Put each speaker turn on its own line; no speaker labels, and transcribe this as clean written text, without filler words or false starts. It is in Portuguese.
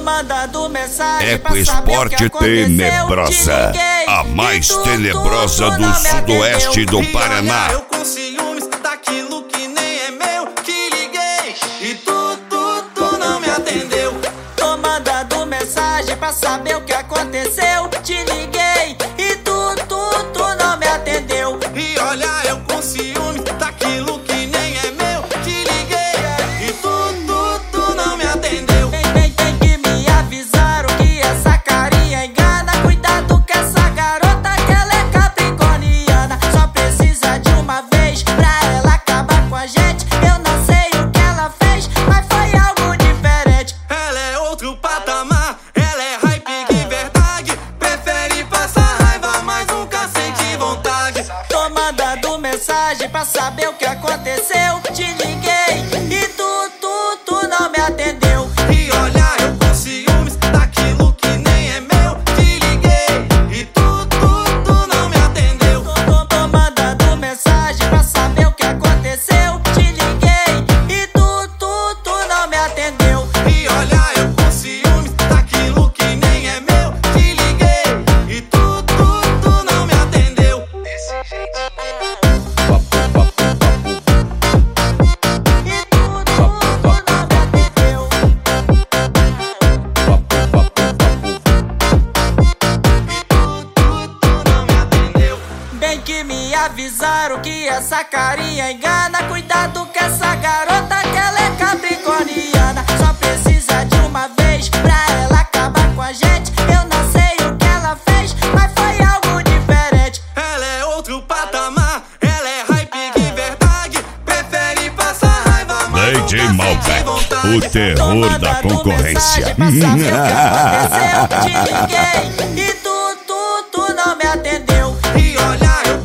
mandando mensagem
Eco Esporte Tenebrosa, a mais tenebrosa do sudoeste do Paraná.
Eu com ciúmes daquilo que nem é meu. Te liguei e tu não me atendeu. Tô mandando mensagem pra saber o que aconteceu. Te liguei e tu não me atendeu. E olha, eu com ciúmes daquilo que nem é meu. Te liguei e tu não me atendeu. Tem que me avisar o que essa carinha engana. Cuidado com essa garota que ela é capricorniana. Só precisa de uma vez pra ela acabar com a gente. Eu não sei o que ela fez, mas foi algo diferente. Ela é outro patamar, ela é hype de verdade. Prefere passar raiva, mas nunca sente vontade. Tô mandando mensagem pra saber o que aconteceu. Te liguei e tu não me atendeu. E olha, eu com ciúmes daquilo que nem é meu. Te liguei e tu não me atendeu. Tô mandando mensagem pra saber o que aconteceu. Te liguei e tu não me atendeu. E olha, eu com ciúmes daquilo que nem é meu. Te liguei e tu não me atendeu. Desse jeitinho. Bem que me avisaram que essa carinha engana. Cuidado com essa garota que ela é capricorniana. Só precisa de uma vez pra ela acabar com a gente. Eu não sei o que ela fez, mas foi algo diferente. Ela é outro patamar, ela é hype de verdade. Prefere passar raiva, mas nunca
DJ
sente
Malbec,
vontade.
o terror da concorrência.
Pra saber o que aconteceu. Te liguei e tu não me atendeu. E olha, eu